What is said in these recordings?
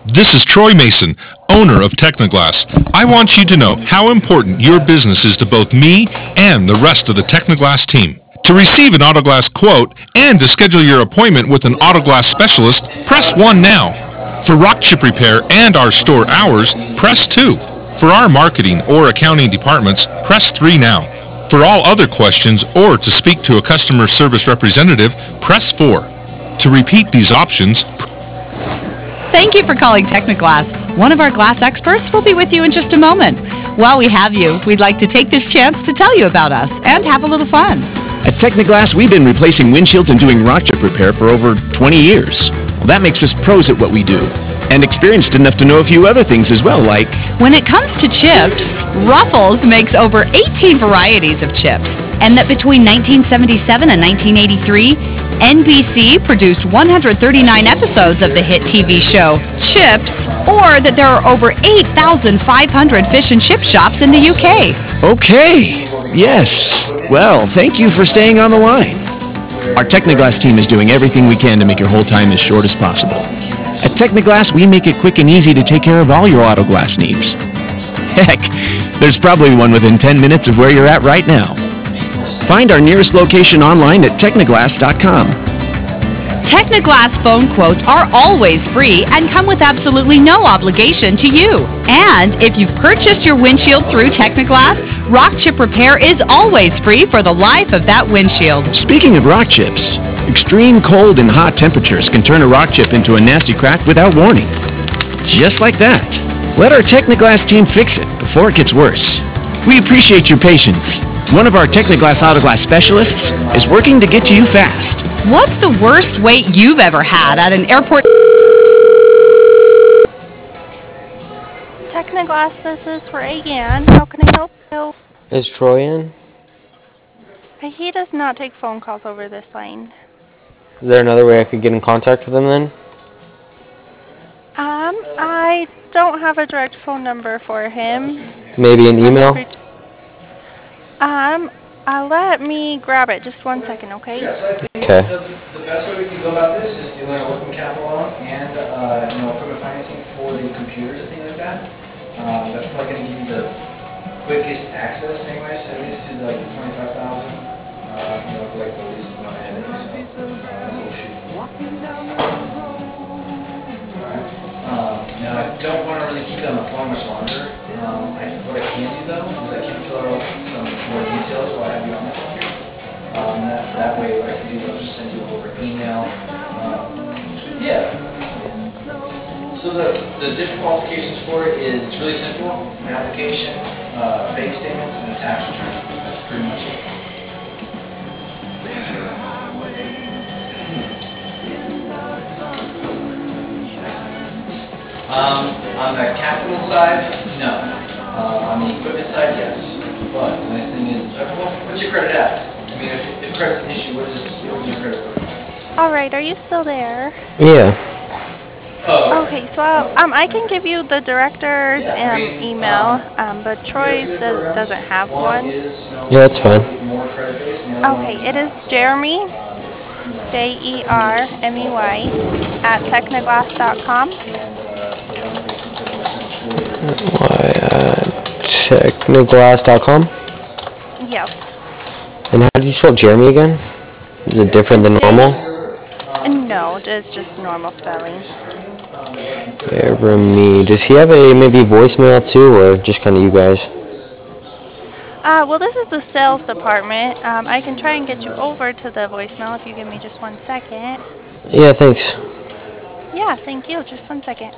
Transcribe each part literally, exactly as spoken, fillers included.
This is Troy Mason, owner of Technoglass. I want you to know how important your business is to both me and the rest of the Technoglass team. To receive an Autoglass quote and to schedule your appointment with an Autoglass specialist, press one now. For rock chip repair and our store hours, press two. For our marketing or accounting departments, press three now. For all other questions or to speak to a customer service representative, press four. To repeat these options, Thank you for calling Technoglass. One of our glass experts will be with you in just a moment. While we have you, we'd like to take this chance to tell you about us and have a little fun. At Technoglass, we've been replacing windshields and doing rock chip repair for over twenty years. Well, that makes us pros at what we do, and experienced enough to know a few other things as well, like... When it comes to chips, Ruffles makes over eighteen varieties of chips. And that between nineteen seventy-seven and nineteen eighty-three, N B C produced one hundred thirty-nine episodes of the hit T V show Chips, or that there are over eight thousand five hundred fish and chip shops in the U K. Okay, yes. Well, thank you for staying on the line. Our Technoglass team is doing everything we can to make your whole time as short as possible. At Technoglass, we make it quick and easy to take care of all your auto glass needs. Heck, there's probably one within ten minutes of where you're at right now. Find our nearest location online at technoglass dot com. Technoglass phone quotes are always free and come with absolutely no obligation to you. And if you've purchased your windshield through Technoglass, rock chip repair is always free for the life of that windshield. Speaking of rock chips, extreme cold and hot temperatures can turn a rock chip into a nasty crack without warning. Just like that. Let our Technoglass team fix it before it gets worse. We appreciate your patience. One of our Technoglass Autoglass specialists is working to get to you fast. What's the worst wait you've ever had at an airport? Technoglass, this is Ray Ann. How can I help you? Is Troy in? He does not take phone calls over this line. Is there another way I could get in contact with him then? Um, I don't have a direct phone number for him. Maybe an email? Um, uh, let me grab it. Just one second, okay? Yeah, so I think Okay. the, the best way we can go about this is doing a working capital loan and, uh, you know, equipment financing for the computers and things like that. Um, that's probably going to give you the quickest access anyways, at least to like the twenty-five thousand, uh, you know, for like the least amount of headaches. So, uh, that's what we'll shoot for. Alright. Um, now I don't want to really keep it on the phone much longer. Um, I, what I can do though is I can fill out some more details while I have you on the phone here. Um, that, that way what I can do is I'll just send you over email. Um, yeah. So the, the different qualifications for it is it's really simple. An application, uh, bank statements, and a tax return. That's pretty much it. Um, on the capital side, no. Uh, on the equipment side, yes. But the nice thing is, uh, well, what's your credit at? I mean, if, if credit's an issue, what is what is your credit score? All right, are you still there? Yeah. Oh. Okay, so I'll, um, I can give you the director's um, email, um, but Troy's does, doesn't have one. Yeah, that's fine. Okay, it is Jeremy, J E R M E Y, at technoglass dot com. Why, uh, technoglass dot com? Yes. And how do you spell Jeremy again? Is it different than normal? No, it's just normal spelling. Jeremy. Does he have a maybe voicemail too, or just kind of you guys? Uh, well, this is the sales department. Um, I can try and get you over to the voicemail if you give me just one second. Yeah, thanks. Yeah, thank you. Just one second.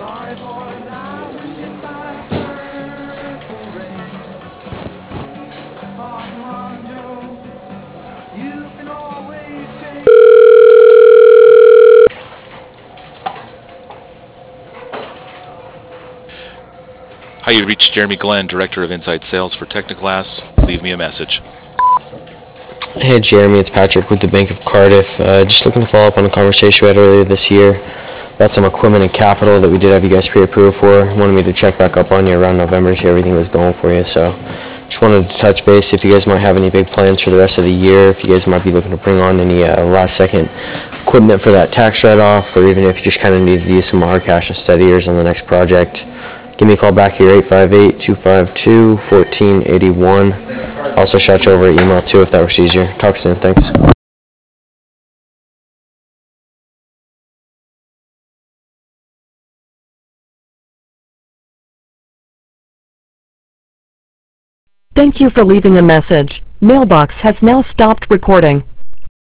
Hi, you reached Jeremy Glenn, Director of Inside Sales for Technoglass. Leave me a message. Hey Jeremy, it's Patrick with the Bank of Cardiff. Uh, just looking to follow up on a conversation we had earlier this year about some equipment and capital that we did have you guys pre-approved for. Wanted me to check back up on you around November, see how everything was going for you. So just wanted to touch base if you guys might have any big plans for the rest of the year, if you guys might be looking to bring on any uh, last second equipment for that tax write-off, or even if you just kind of need to use some more cash and steadiers on the next project, give me a call back here, eight five eight, two five two, one four eight one. Also shout you over email too if that works easier. Talk soon. Thanks. Thank you for leaving a message. Mailbox has now stopped recording.